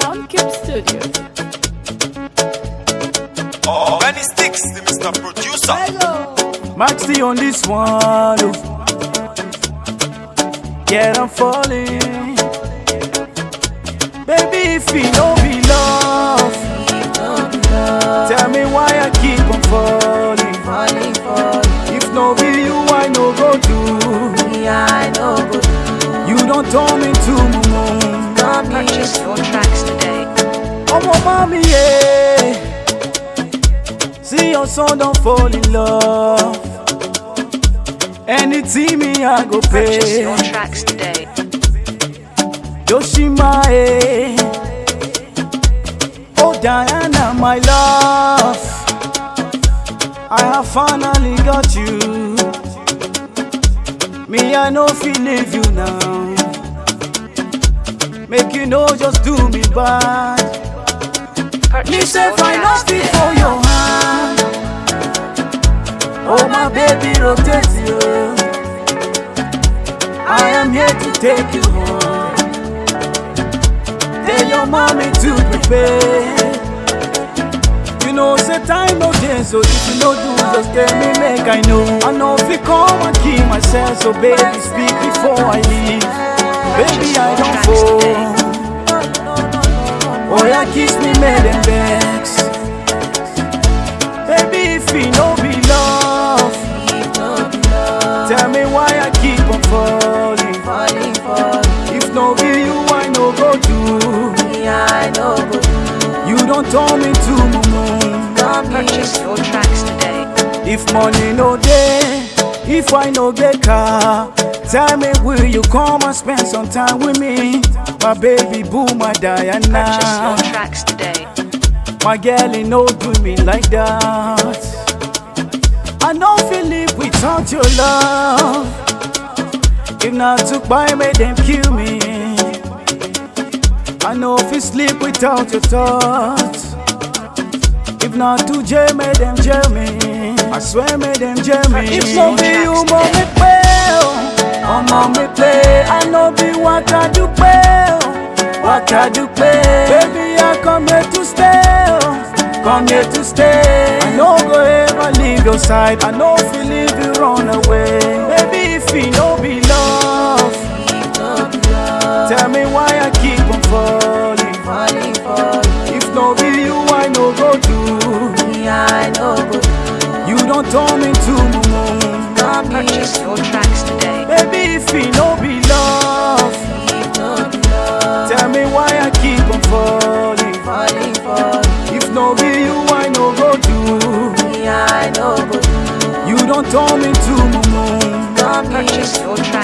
John Cube Studio. Oh, when it sticks, the Mr. Producer. Maxi on this one. Oh. Yeah, I'm falling. Baby, if you know be love, tell me why I keep on falling. If no be you, I no go do. You don't turn me to moon. Purchase your tracks today. Oh, my mommy, yeah. See your son don't fall in love. Anything me I go pay. Purchase your tracks today. Yoshima, eh. Oh Diana, my love, I have finally got you. Me, I know feel leave you now. Make you know just do me bad. Me Purchase say your find tracks out for today. your hand. Oh my baby, rotate you. I am here to take you home. Tell your mommy to prepare. You know say time no day, so if you no do, just tell me make I know. I know if you come and keep myself, so baby speak before I leave. Baby I don't fall. Oh yeah, kiss me, make them vex. Baby if you no be love, tell me why I keep on falling. If no be you, I no go do. You don't turn me to moon. Purchase your tracks today. If money no day, if I no get car, tell me will you come and spend some time with me? My baby boo, my Purchase your Diana. tracks today. My girl, you know do me like that. I know feel live without your love. If not took by me, them kill me. I know if you sleep without your thoughts. If not to jail me, them jail me. I swear me, them jail me. If no be you, mommy play. Oh, mommy play. I know be what I do play. What I do play. Baby, I come here to stay. Come here to stay. I know go ever leave your side. I know if you leave you run away. Baby, if you no be love, tell me why I keep on falling. If no be you, I no go do. You don't turn me to moon. Purchase your tracks today. Baby, if you no be love, tell me why I keep on falling. If no be you, I no go do. You don't turn me to moon. Purchase your tracks